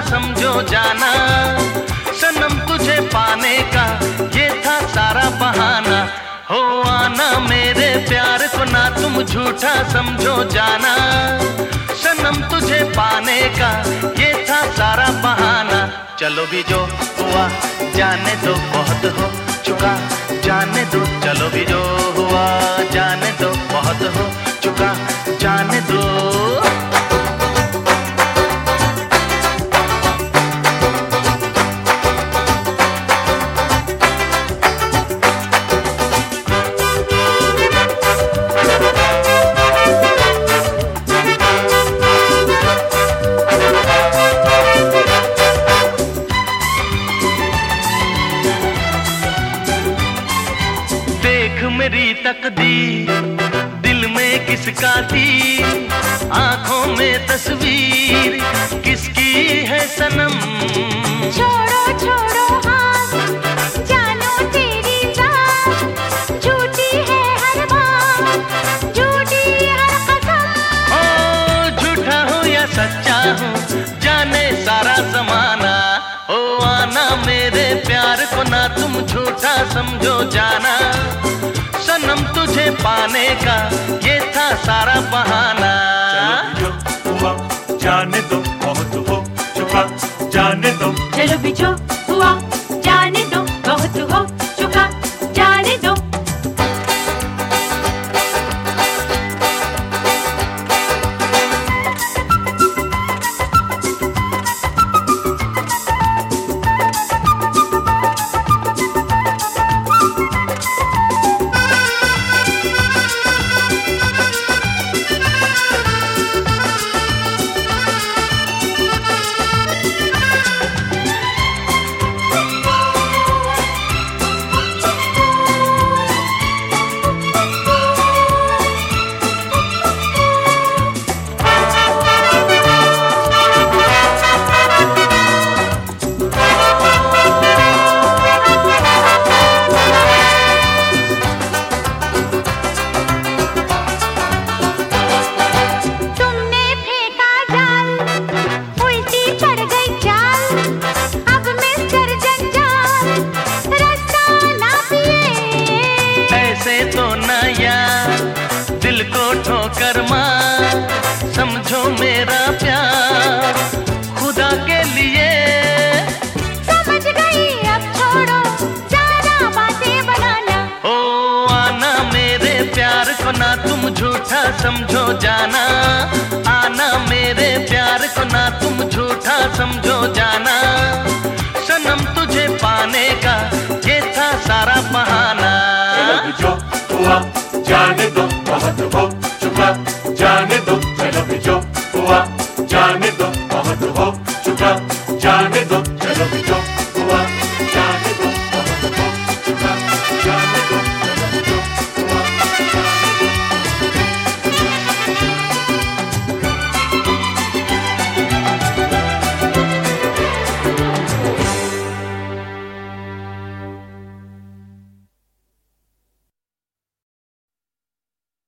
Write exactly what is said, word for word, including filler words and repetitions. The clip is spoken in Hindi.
समझो जाना, सनम तुझे पाने का ये था सारा बहाना। हो आना मेरे प्यार को ना तुम झूठा समझो जाना, सनम तुझे पाने का ये था सारा बहाना। चलो भी जो हुआ जाने दो, बहुत हो चुका जाने दो। चलो भी जो हुआ जाने दो, बहुत हो चुका जाने दो। मेरी तकदीर दिल में किसका तीर, आंखों में तस्वीर किसकी है सनम। छोड़ो छोड़ो हाथ जानो तेरी जान, झूठी है हर बात झूठी हर कसम। ओ झूठा हूँ या सच्चा हूँ जाने सारा जमाना। ओ आना मेरे प्यार को ना तुम झूठा समझो जाना, सनम तुझे पाने का ये था सारा बहाना। चलो भी जो हुआ जाने दो, बहुत हो चुका जाने दो। चलो भी जो हुआ जाने दो, बहुत हो चुका जाने दो। तो ना यार दिल को ठोकर मार, समझो मेरा प्यार खुदा के लिए। समझ गई अब छोड़ो जाना बातें बनाना। ओ आना मेरे प्यार को ना तुम झूठा समझो जाना, आना मेरे प्यार को ना तुम झूठा समझो जाना, सनम तुझे पाने का ये था सारा बहाना। जो हुआ जाने दो, बहुत हो